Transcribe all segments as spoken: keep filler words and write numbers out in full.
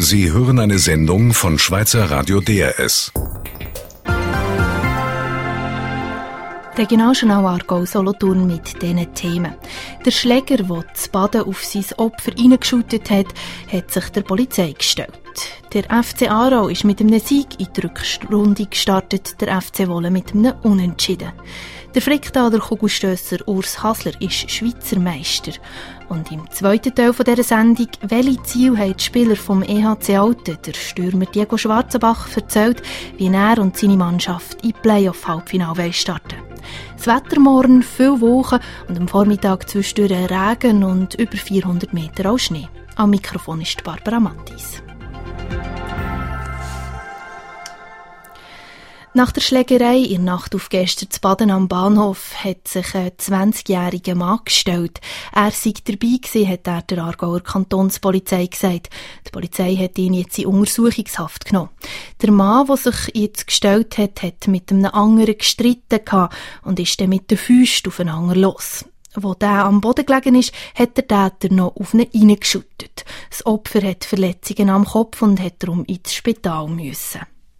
Sie hören eine Sendung von Schweizer Radio D R S. Regionaljournal Aargau Solothurn mit diesen Themen. Der Schläger, der das Baden auf sein Opfer reingeschüttet hat, hat sich der Polizei gestellt. Der F C Aarau ist mit einem Sieg in die Rückrunde gestartet, der F C Wohlen mit einem Unentschieden. Der Fricktaler Kugelstösser Urs Hasler ist Schweizer Meister. Und im zweiten Teil dieser Sendung, welche Ziele haben die Spieler vom E H C Alten, der Stürmer Diego Schwarzenbach, erzählt, wie er und seine Mannschaft in die Playoff-Halbfinale starten wollen. Das Wetter morgen, viele Wochen und am Vormittag zwischendurch Regen und über vierhundert Meter auch Schnee. Am Mikrofon ist Barbara Mattis. Nach der Schlägerei in der Nacht auf gestern zu Baden am Bahnhof hat sich ein zwanzigjähriger Mann gestellt. Er sei dabei gewesen, hat er der Aargauer Kantonspolizei gesagt. Die Polizei hat ihn jetzt in Untersuchungshaft genommen. Der Mann, der sich jetzt gestellt hat, hat mit einem anderen gestritten gehabt und ist dann mit den Füßen aufeinander los. Wo der am Boden gelegen ist, hat der Täter noch auf ihn reingeschüttet. Das Opfer hat Verletzungen am Kopf und hat darum ins Spital müssen.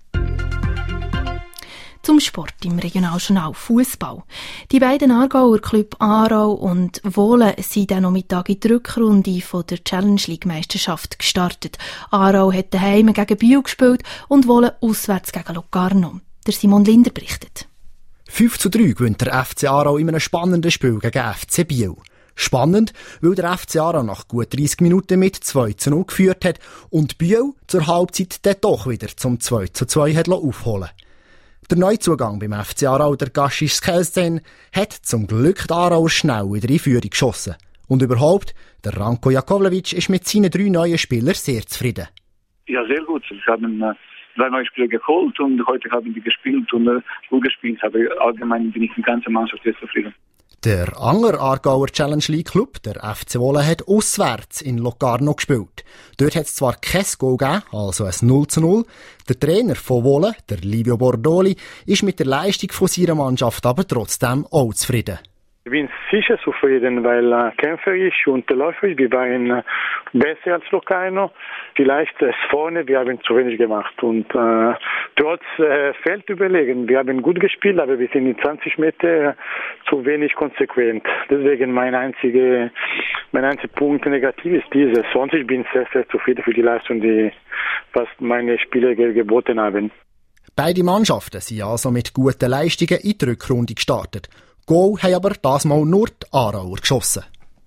Zum Sport im Regionaljournal Fußball. Die beiden Aargauer Club Aarau und Wohlen sind am Nachmittag in die Rückrunde von der Challenge League Meisterschaft gestartet. Aarau hat daheim gegen Biel gespielt und Wohlen auswärts gegen Locarno. Der Simon Linder berichtet. fünf zu drei gewinnt der F C Aarau in einem spannenden Spiel gegen F C Biel. Spannend, weil der F C Aarau nach gut dreissig Minuten mit zwei zu null geführt hat und Biel zur Halbzeit dann doch wieder zum zwei zu zwei hat aufholen. Der Neuzugang beim F C Aarau, der Gashish Skelsten, hat zum Glück die Aarauer schnell wieder in Führung geschossen. Und überhaupt, der Ranko Jakovlevic ist mit seinen drei neuen Spielern sehr zufrieden. Ja, sehr gut. Sie haben äh, drei neue Spieler geholt und heute haben die gespielt und äh, gut gespielt. Aber allgemein bin ich mit der ganzen Mannschaft sehr zufrieden. Der andere Aargauer Challenge League Club, der F C Wohlen, hat auswärts in Locarno gespielt. Dort hat es zwar kein Goal gegeben, also ein null zu null. Der Trainer von Wohlen, der Livio Bordoli, ist mit der Leistung von seiner Mannschaft aber trotzdem auch zufrieden. Ich bin sicher zufrieden, weil äh, kämpferisch und läuferisch, wir waren äh, besser als Locarno. Vielleicht äh, vorne, wir haben zu wenig gemacht. Und äh, trotz äh, Feld überlegen, wir haben gut gespielt, aber wir sind in zwanzig Meter äh, zu wenig konsequent. Deswegen mein einziger mein einziger Punkt negativ ist dieses. Sonst ich bin sehr, sehr zufrieden für die Leistung, die was meine Spieler ge- geboten haben. Beide Mannschaften sind also mit guten Leistungen in die Rückrunde gestartet. Goal haben aber das Mal nur die Aarauer geschossen.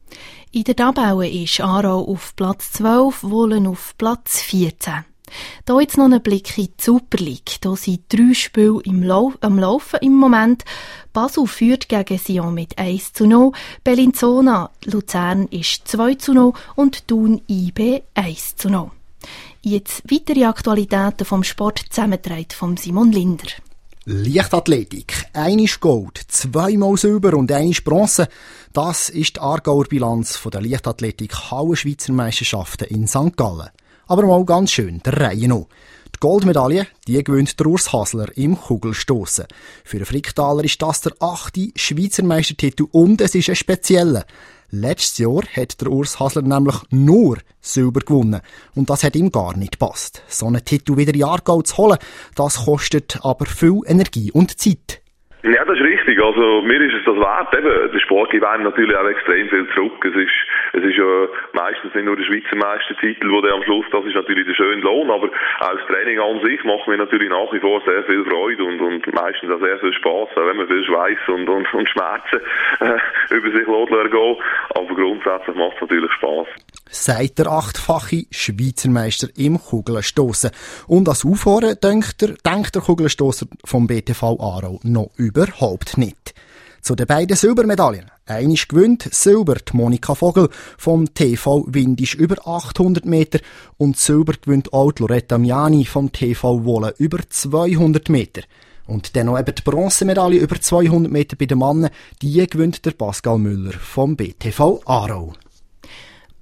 In der Tabelle ist Aarau auf Platz zwölf, Wohlen auf Platz vierzehn. Hier jetzt noch ein Blick in die Super League. Hier sind drei Spiele im Lau- am Laufen im Moment. Basel führt gegen Sion mit eins zu null, Bellinzona Luzern ist zwei zu null und Thun I B eins zu null. Jetzt weitere Aktualitäten vom Sport zusammengetragen von Simon Linder. Leichtathletik. Einmal Gold, zweimal Silber und einmal Bronze. Das ist die Aargauer Bilanz von der Leichtathletik-Hallen-Schweizer Meisterschaften in Sankt Gallen. Aber mal ganz schön, der Reihe noch. Die Goldmedaille, die gewinnt der Urs Hasler im Kugelstossen. Für den Fricktaler ist das der achte Schweizer Meistertitel und es ist ein spezieller. Letztes Jahr hat der Urs Hasler nämlich nur Silber gewonnen. Und das hat ihm gar nicht gepasst. So einen Titel wieder in Aargau zu holen, das kostet aber viel Energie und Zeit. Ja, das ist richtig. Also, mir ist es das wert. Eben, der Sport gibt einem natürlich auch extrem viel zurück. Es ist, es ist ja meistens nicht nur der Schweizer Meistertitel, wo der am Schluss, das ist natürlich der schöne Lohn, aber auch das Training an sich macht mir natürlich nach wie vor sehr viel Freude und, und meistens auch sehr viel Spass, auch wenn man viel Schweiß und, und, und Schmerzen äh, über sich lässt gehen. Aber grundsätzlich macht es natürlich Spass. Sagt der achtfache Schweizer Meister im Kugelstossen. Und als Aufhören denkt der, denkt der Kugelstosser vom B T V Aarau noch überhaupt nicht. Zu den beiden Silbermedaillen. Einisch gewinnt Silber die Monika Vogel vom T V Windisch über achthundert Meter und Silber gewinnt auch die Loretta Miani vom T V Wohlen über zweihundert Meter. Und dann noch eben die Bronzemedaille über zweihundert Meter bei den Männern, die gewinnt der Pascal Müller vom B T V Aarau.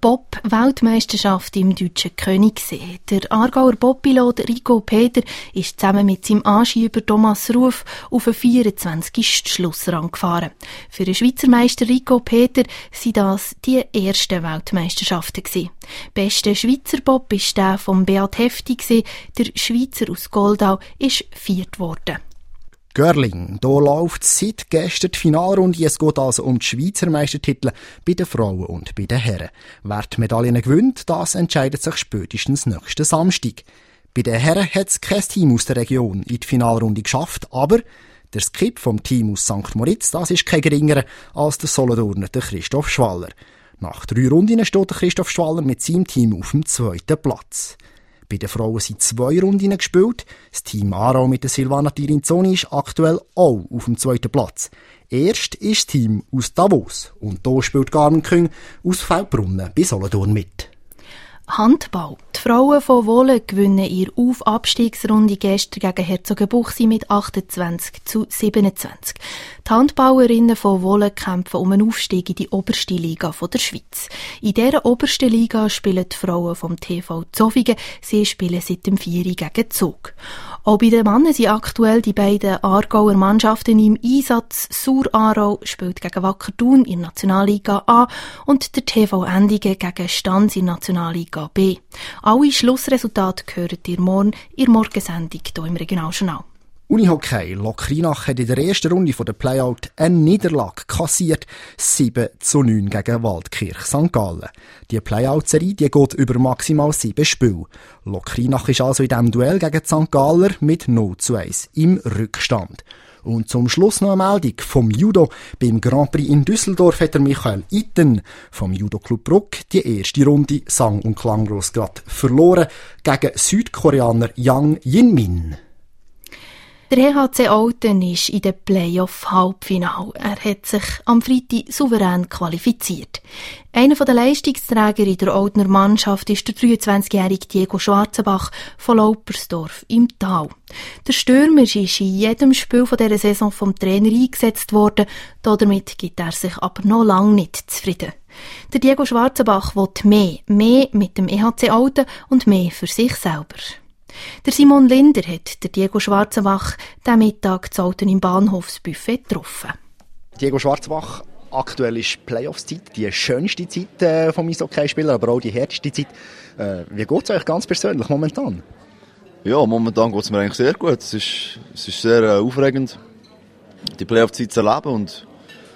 Bob-Weltmeisterschaft im deutschen Königssee. Der Aargauer Bobpilot Rico Peter ist zusammen mit seinem Anschieber Thomas Ruf auf den vierundzwanzigsten Schlussrang gefahren. Für den Schweizer Meister Rico Peter waren das die ersten Weltmeisterschaften gewesen. Bester Schweizer Bob war der von Beat Hefti gewesen. Der Schweizer aus Goldau ist viert worden. Görling, da läuft seit gestern die Finalrunde. Es geht also um die Schweizer Meistertitel bei den Frauen und bei den Herren. Wer die Medaillen gewinnt, das entscheidet sich spätestens nächsten Samstag. Bei den Herren hat es kein Team aus der Region in die Finalrunde geschafft, aber der Skip vom Team aus Sankt Moritz, das ist kein geringerer als der Solothurner, der Christoph Schwaller. Nach drei Runden steht der Christoph Schwaller mit seinem Team auf dem zweiten Platz. Bei den Frauen sind zwei Runden gespielt. Das Team Aarau mit der Silvana Tirinzoni ist aktuell auch auf dem zweiten Platz. Erst ist das Team aus Davos und hier spielt Carmen Küng aus Feldbrunnen bei Solothurn mit. Handball. Die Frauen von Wohlen gewinnen ihre Aufabstiegsrunde gestern gegen Herzogenbuchsee mit achtundzwanzig zu siebenundzwanzig. Die Handballerinnen von Wohlen kämpfen um einen Aufstieg in die oberste Liga der Schweiz. In dieser obersten Liga spielen die Frauen vom T V Zofingen. Sie spielen seit dem Vieri gegen Zug. Auch bei den Männern sind aktuell die beiden Aargauer Mannschaften im Einsatz. Sur-Aarau spielt gegen Wacker Thun in der Nationalliga A und der T V Endingen gegen Stanz in der Nationalliga B. Alle Schlussresultate gehört ihr morgen in der Morgensendung hier im Regionaljournal. Unihockey. Locrinach hat in der ersten Runde der Playout eine Niederlage kassiert. sieben zu neun gegen Waldkirch Sankt Gallen. Die Playout-Serie die geht über maximal sieben Spiele. Locrinach ist also in diesem Duell gegen die Sankt Galler mit null zu eins im Rückstand. Und zum Schluss noch eine Meldung vom Judo. Beim Grand Prix in Düsseldorf hat der Michael Itten vom Judo-Club Bruck die erste Runde sang- und klanglos gerade verloren gegen Südkoreaner Yang Jinmin. Der E H C Olten ist in den Playoff-Halbfinale. Er hat sich am Freitag souverän qualifiziert. Einer der Leistungsträger in der Oltener Mannschaft ist der dreiundzwanzigjährige Diego Schwarzenbach von Laupersdorf im Tal. Der Stürmer ist in jedem Spiel dieser Saison vom Trainer eingesetzt worden. Damit gibt er sich aber noch lange nicht zufrieden. Der Diego Schwarzenbach will mehr, mehr mit dem E H C Olten und mehr für sich selber. Der Simon Linder hat der Diego Schwarzenbach diesen Mittag zu Olten im Bahnhofsbuffet getroffen. Diego Schwarzenbach, aktuell ist Playoffs-Zeit, die schönste Zeit äh, vom Eishockey-Spieler, aber auch die härteste Zeit. Äh, wie geht es euch ganz persönlich momentan? Ja, momentan geht es mir eigentlich sehr gut. Es ist, es ist sehr äh, aufregend, die Playoff-Zeit zu erleben und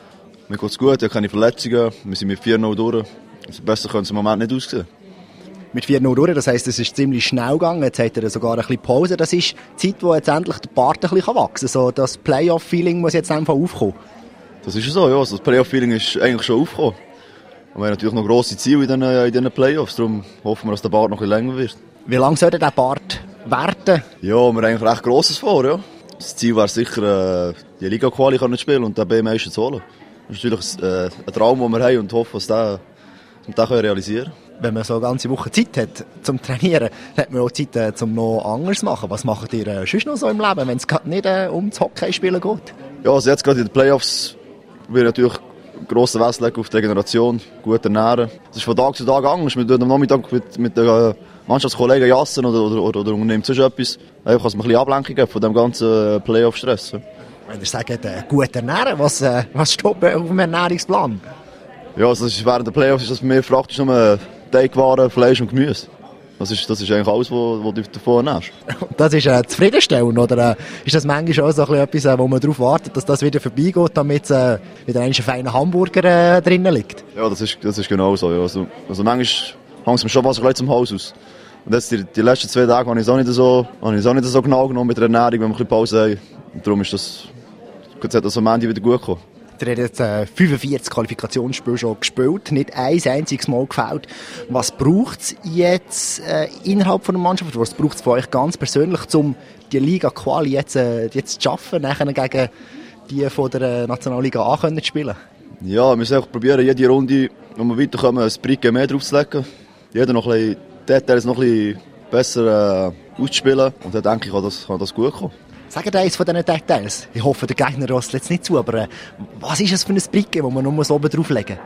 mir geht es gut, ich habe keine Verletzungen, wir sind mit vier null durch. Also besser können es im Moment nicht aussehen. Mit vier null durch, das heisst, es ist ziemlich schnell gegangen, jetzt hat er sogar ein bisschen Pause. Das ist die Zeit, wo jetzt endlich der Bart ein bisschen wachsen kann. So, das Playoff-Feeling muss jetzt einfach aufkommen. Das ist so, ja. Also das Playoff-Feeling ist eigentlich schon aufgekommen. Und wir haben natürlich noch grosse Ziele in diesen, in diesen Playoffs, darum hoffen wir, dass der Bart noch ein bisschen länger wird. Wie lange sollte der Bart werden? Ja, wir haben eigentlich recht Grosses vor, ja. Das Ziel wäre sicher, die Liga-Quali zu spielen und den B-Meister zu holen. Das ist natürlich ein, ein Traum, den wir haben und hoffen, dass wir den, den realisieren können. Wenn man so eine ganze Woche Zeit hat zum Trainieren, hat man auch Zeit, äh, zum noch anderes zu machen. Was macht ihr äh, sonst noch so im Leben, wenn es gerade nicht äh, um das Hockeyspielen geht? Ja, also jetzt gerade in den Playoffs wird natürlich grosser Wert legen auf die Regeneration, gut ernähren. Das ist von Tag zu Tag anders. Wir tun am Nachmittag mit, mit den Mannschaftskollegen jassen oder, oder, oder, oder unternehmen sonst etwas. Einfach, dass man ein bisschen Ablenkung gibt von dem ganzen Playoff-Stress. Wenn ihr sagt, äh, gut ernähren, was, äh, was steht auf dem Ernährungsplan? Ja, also das ist während der Playoffs ist das bei mir praktisch nur Teigwaren, Fleisch und Gemüse. Das ist, das ist eigentlich alles, was du davon ernährst. Das ist äh, zufriedenstellend, oder äh, ist das manchmal auch so etwas, äh, wo man darauf wartet, dass das wieder vorbeigeht, damit äh, wieder ein feiner Hamburger äh, drinnen liegt? Ja, das ist, das ist genau so. Ja. Also, also manchmal hängt es mir schon was gleich zum Haus aus. Und jetzt die, die letzten zwei Tage habe ich es auch nicht so, habe ich es auch nicht so genau genommen mit der Ernährung, wenn wir ein bisschen Pause haben. Und darum ist das, jetzt hat das am Ende wieder gut gekommen. Ihr habt jetzt äh, fünfundvierzig Qualifikationsspiele schon gespielt, nicht ein einziges Mal gefällt. Was braucht es jetzt äh, innerhalb von der Mannschaft? Was braucht es von euch ganz persönlich, um die Liga-Quali jetzt, äh, jetzt zu schaffen, nachher gegen die von der äh, Nationalliga A können zu spielen? Ja, wir müssen auch probieren, jede Runde, wo wir weiterkommen, ein Brique mehr draufzulegen. Jeder noch ein bisschen Details noch ein bisschen besser äh, auszuspielen. Und dann denke ich, kann das, kann das gut kommen. Sagt eines von diesen Details. Ich hoffe, der Gegner rostet jetzt nicht zu, aber äh, was ist es für ein Brique, das man nur oben drauflegen muss?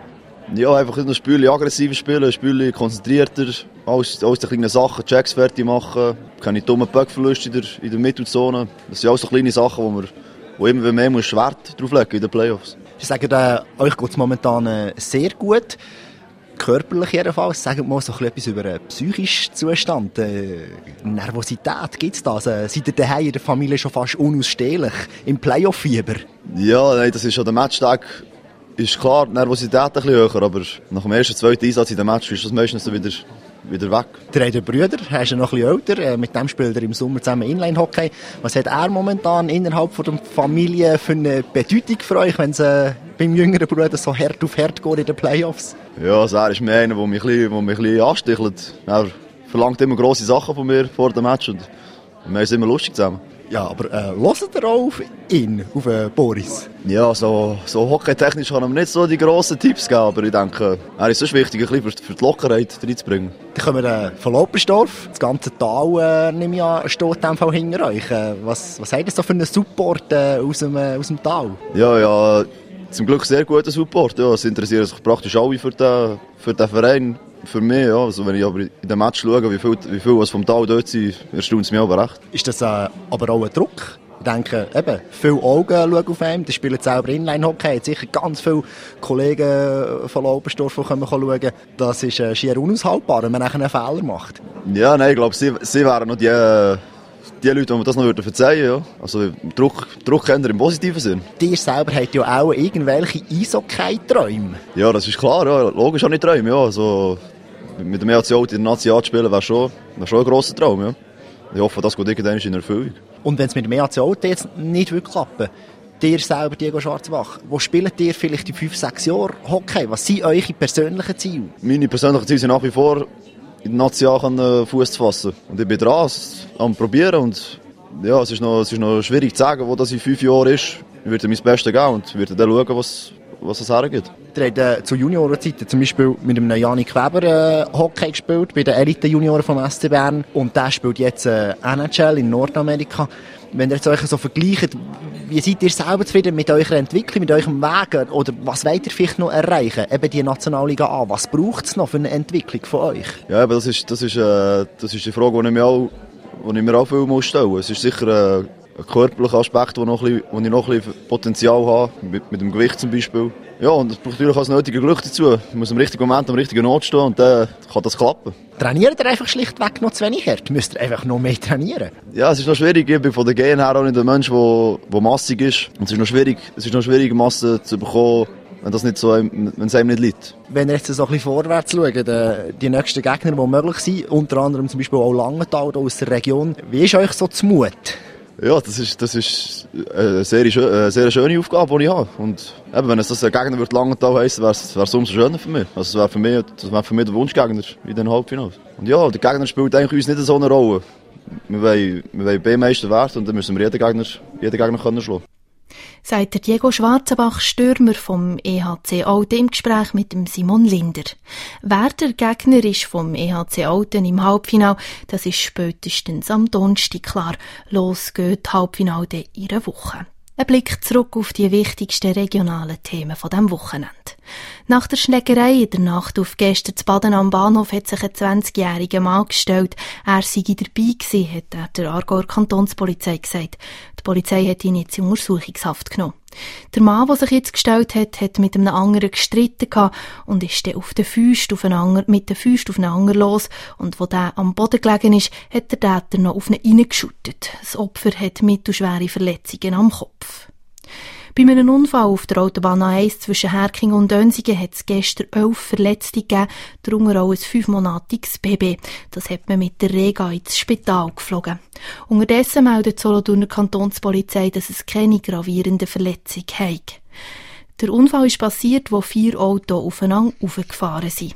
Ja, einfach ein Spiel aggressiver spielen, ein Spiel konzentrierter, alles, alles die kleinen Sachen, Checks fertig machen, keine dummen Böckverluste in der, in der Mittelzone. Das sind alles so kleine Sachen, wo man wo immer mehr muss Wert drauf legen in den Playoffs. Sie sagen, äh, euch geht es momentan äh, sehr gut, körperlich jedenfalls. Sagen wir mal so etwas über einen psychischen Zustand. Äh, Nervosität, gibt es das? Äh, seid ihr daheim in der Familie schon fast unausstehlich im Playoff-Fieber? Ja, nein, das ist schon der Matchtag. Ist klar, die Nervosität ein bisschen höher, aber nach dem ersten, zweiten Einsatz in dem Match ist das meistens wieder, wieder weg. Der hat einen Bruder, er ist noch ein bisschen älter, mit dem spielt er im Sommer zusammen Inline-Hockey. Was hat er momentan innerhalb von der Familie für eine Bedeutung für euch, wenn es äh, beim jüngeren Bruder so hart auf hart geht in den Playoffs? Ja, also er ist mehr einer, der mich ein bisschen, der mich ein bisschen anstichelt. Er verlangt immer grosse Sachen von mir vor dem Match und wir haben es immer lustig zusammen. Ja, aber äh, hört ihr auch auf ihn, auf äh, Boris? Ja, so, so hockeytechnisch kann er mir nicht so die grossen Tipps geben, aber ich denke, er ist so wichtig, ein bisschen für, für die Lockerheit reinzubringen. Dann kommen wir äh, von Loppersdorf, das ganze Tal, äh, nehme ich an, steht in dem Fall hinter euch. Äh, was, was habt ihr so für einen Support äh, aus, dem, äh, aus dem Tal? Ja, ja, zum Glück sehr guter Support. Ja, es interessieren sich praktisch alle für den, für den Verein. Für mich, ja. Also wenn ich aber in den Match schaue, wie viel, wie viel was vom Tal dort sind, erstaunt es mich aber recht. Ist das äh, aber auch ein Druck? Ich denke, eben, viele Augen schauen auf einen, die spielen selber Inline-Hockey, hat sicher ganz viele Kollegen von Laubersdorf, die kommen schauen. Das ist äh, schier unaushaltbar, wenn man einen Fehler macht. Ja, nein, ich glaube, sie, sie wären noch die, die Leute, die mir das noch verzeihen würden. Ja. Also Druck, Druck kennt ihr im positiven Sinn. Dir selber hat ja auch irgendwelche Eishockey-Träume. Ja, das ist klar, ja. Logisch auch nicht Träume, ja. Also, mit dem E H C Alt in der Nazi zu spielen, wäre schon, wär schon ein grosser Traum. Ja. Ich hoffe, das geht irgendwann in Erfüllung. Und wenn es mit dem E H C Alt jetzt nicht wirklich klappen, dir selber, Diego Schwarzbach, wo spielt ihr vielleicht in fünf, sechs Jahren Hockey? Was sind eure persönlichen Ziele? Meine persönlichen Ziele sind nach wie vor, in der Nazi Fuß zu fassen. Und ich bin dran, am probieren. Und ja, es ist noch, es ist noch schwierig zu sagen, wo das in fünf Jahren ist. Ich werde mein Bestes geben und werde dann schauen, was was es hergibt. Ihr habt äh, zu Juniorenzeiten zum Beispiel mit einem Janik Weber äh, Hockey gespielt, bei den Elite-Junioren vom S C Bern. Und der spielt jetzt äh, N H L in Nordamerika. Wenn ihr jetzt euch so vergleicht, wie seid ihr selber zufrieden mit eurer Entwicklung, mit eurem Weg? Oder was wollt ihr vielleicht noch erreichen? Eben die Nationalliga A. Was braucht es noch für eine Entwicklung von euch? Ja, aber das ist, das ist, äh, das ist die Frage, die ich mir auch, die ich mir auch viel muss stellen muss. Es ist sicher äh, ein körperlicher Aspekt, wo, noch ein bisschen, wo ich noch ein bisschen Potenzial habe, mit, mit dem Gewicht zum Beispiel. Ja, und es braucht natürlich auch das nötige Glück dazu. Man muss im richtigen Moment am richtigen Ort stehen und dann kann das klappen. Trainiert ihr einfach schlichtweg noch zu wenig hart? Müsst ihr einfach noch mehr trainieren? Ja, es ist noch schwierig. Ich bin von der Gen her auch nicht ein Mensch, der, der massig ist. Und es ist noch schwierig, es ist noch schwierig, Masse zu bekommen, wenn das nicht so, wenn es einem nicht liegt. Wenn ihr jetzt so ein bisschen vorwärts schaut, die nächsten Gegner, die möglich sind, unter anderem zum Beispiel auch Langenthal aus der Region, wie ist euch so zumut? Ja, das ist, das ist eine sehr, eine sehr schöne Aufgabe, die ich habe. Und eben, wenn es das ein Gegner wird Langenthal heissen, wäre es umso schöner für mich. Also, das wäre für mich, das wäre für mich der Wunschgegner in den Halbfinals. Und ja, der Gegner spielt eigentlich uns nicht so eine Rolle. Wir wollen, wir wollen B-Meister werden und dann müssen wir jeden Gegner, jeden Gegner können schlagen. Sagt der Diego Schwarzenbach, Stürmer vom E H C Alten, im Gespräch mit dem Simon Linder. Wer der Gegner ist vom E H C Alten im Halbfinale, das ist spätestens am Donnerstag klar. Los geht Halbfinale in einer Woche. Ein Blick zurück auf die wichtigsten regionalen Themen von diesem Wochenende. Nach der Schlägerei in der Nacht auf gestern zu Baden am Bahnhof hat sich ein zwanzigjähriger Mann gestellt. Er sei dabei gewesen, hat er der Aargauer Kantonspolizei gesagt. Die Polizei hat ihn jetzt in Untersuchungshaft genommen. Der Mann, der sich jetzt gestellt hat, hat mit einem anderen gestritten gehabt und ist dann auf den Füßen auf einen anderen, mit den Füßen auf einen anderen los. Und wo der am Boden gelegen ist, hat der Täter noch auf ihn reingeschüttet. Das Opfer hat mittelschwere Verletzungen am Kopf. Bei einem Unfall auf der Autobahn A eins zwischen Herking und Dönsigen hat es gestern elf Verletzte gegeben, darunter auch ein fünfmonatiges Baby. Das hat man mit der Rega ins Spital geflogen. Unterdessen meldet die Solothurner Kantonspolizei, dass es keine gravierenden Verletzungen hat. Der Unfall ist passiert, wo vier Autos aufeinander aufgefahren sind.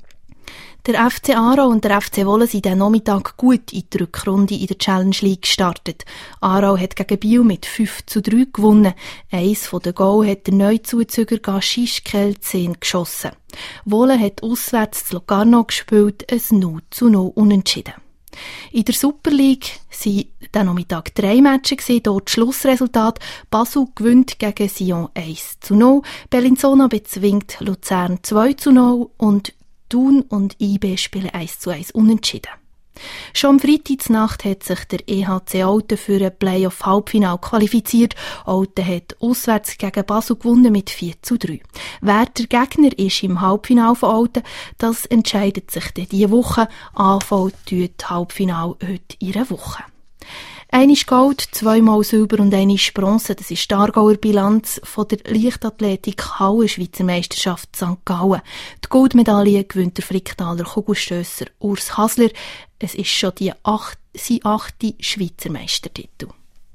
Der F C Aarau und der F C Wohlen sind diesen Nachmittag gut in die Rückrunde in der Challenge League gestartet. Aarau hat gegen Biel mit fünf zu drei gewonnen. Eins von den Goal hat der Neuzuzüger Gashish Kelzen geschossen. Wohlen hat auswärts zu Locarno gespielt, ein null zu null unentschieden. In der Super League waren der Nachmittag drei Matches, dort Schlussresultat. Basel gewinnt gegen Sion eins zu null, Bellinzona bezwingt Luzern zwei zu null und Thun und I B spielen eins zu eins unentschieden. Schon am Freitagsnacht hat sich der E H C Olten für ein Playoff-Halbfinale qualifiziert. Olten hat auswärts gegen Basel gewonnen mit vier zu drei. Wer der Gegner ist im Halbfinale von Olten, das entscheidet sich dann diese Woche. A V tut Halbfinale heute in einer Woche. Einmal Gold, zweimal Silber und einmal Bronze. Das ist die Aargauer Bilanz von der Leichtathletik Halle-Schweizer Meisterschaft Sankt Gallen. Die Goldmedaille gewinnt der Fricktaler Kugelstösser Urs Hasler. Es ist schon die acht, sein achte Schweizer Meistertitel.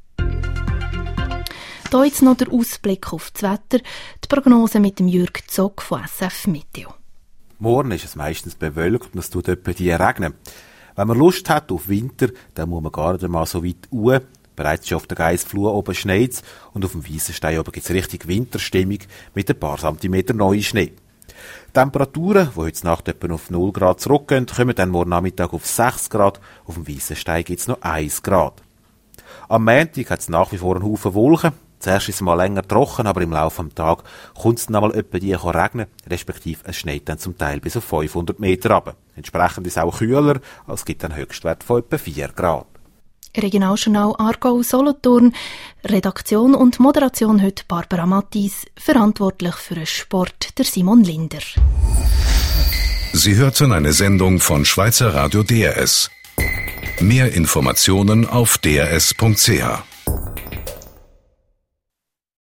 Hier jetzt noch der Ausblick auf das Wetter. Die Prognose mit dem Jürg Zock von S F Meteo. Morgen ist es meistens bewölkt und es tut etwa die regnen. Wenn man Lust hat auf Winter, dann muss man gar nicht einmal so weit uhr. Bereits schon auf der Geissflur oben schneit und auf dem Weissenstein oben gibt es richtig Winterstimmung mit ein paar Zentimeter neuen Schnee. Temperaturen, die heute Nacht etwa auf null Grad zurückgehen, kommen dann morgen Nachmittag auf sechs Grad. Auf dem Weissenstein gibt es noch eins Grad. Am Montag hat es nach wie vor einen Haufen Wolken. Zuerst ist es mal länger trocken, aber im Laufe des Tages kommt es noch mal etwa die regnen, respektive es schneit dann zum Teil bis auf fünfhundert Meter runter. Entsprechend ist es auch kühler, es gibt einen Höchstwert von etwa vier Grad. Regionaljournal Aargau-Solothurn. Redaktion und Moderation heute Barbara Mattis, verantwortlich für den Sport der Simon Linder. Sie hörten eine Sendung von Schweizer Radio D R S. Mehr Informationen auf d r s punkt c h.